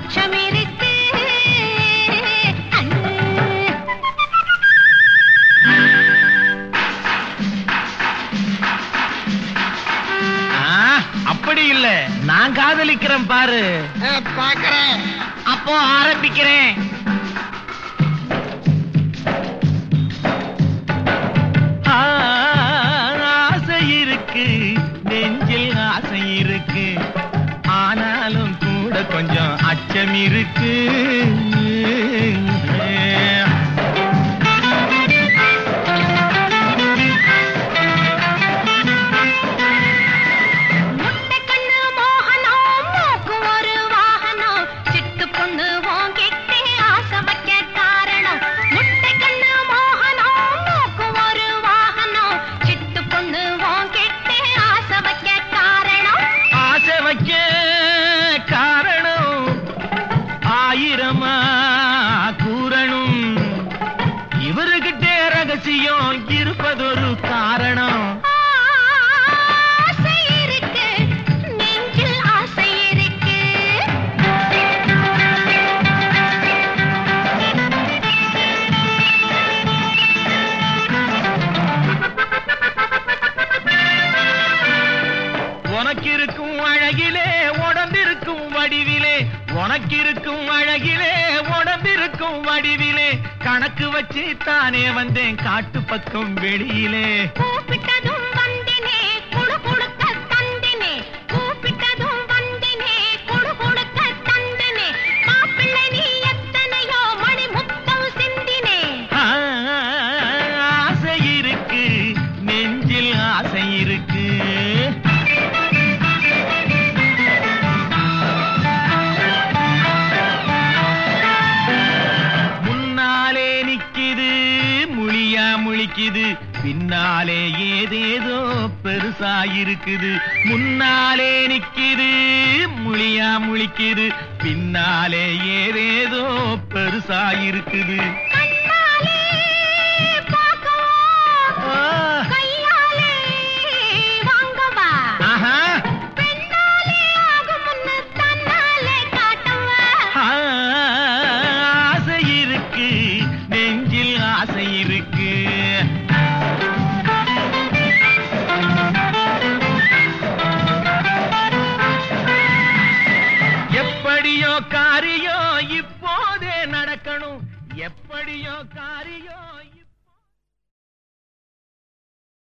அச்சம் இருக்கு. அப்படி இல்ல, நான் காதலிக்கிறேன் பாரு. பாக்குறேன். அப்போ ஆரம்பிக்கிறேன். ஆசை இருக்கு, நெஞ்சில் ஆசை இருக்கு, ஆனாலும் கூட கொஞ்சம் அச்சம் இருக்கு. கூறணும் இவருகிட்டே ரகசியம் இருப்பதொரு காரணம். ஆசை இருக்கு, நெஞ்சில் ஆசை இருக்கு. உனக்கிருக்கும் அழகிலே உடம்பிருக்கும் வடிவிலே, உனக்கிருக்கும் அழகிலே உடம்பிருக்கும் வடிவிலே, கணக்கு வச்சு தானே வந்தேன் காட்டு பக்கம் வெளியிலே. கூப்பிட்டதும் வந்தினே குடு குடுக்க தந்தினே, கூப்பிட்டதும் வந்தினே குடு குடுக்க தந்தினே, மாப்பிள்ளை நீ எத்தனையோ மணி முத்தம் சிந்தினே. ஆசை இருக்கு, நெஞ்சில் ஆசை இருக்கு. முழிக்குது, பின்னாலே ஏதேதோ பெருசாயிருக்குது. முன்னாலே நிக்குது, முழியா முழிக்குது, பின்னாலே ஏதேதோ பெருசாயிருக்குது. ஆசை இருக்கு, நெஞ்சில் ஆசை இருக்கு. எப்படியோ காரியோ இப்போதே நடக்கணும், எப்படியோ காரியோ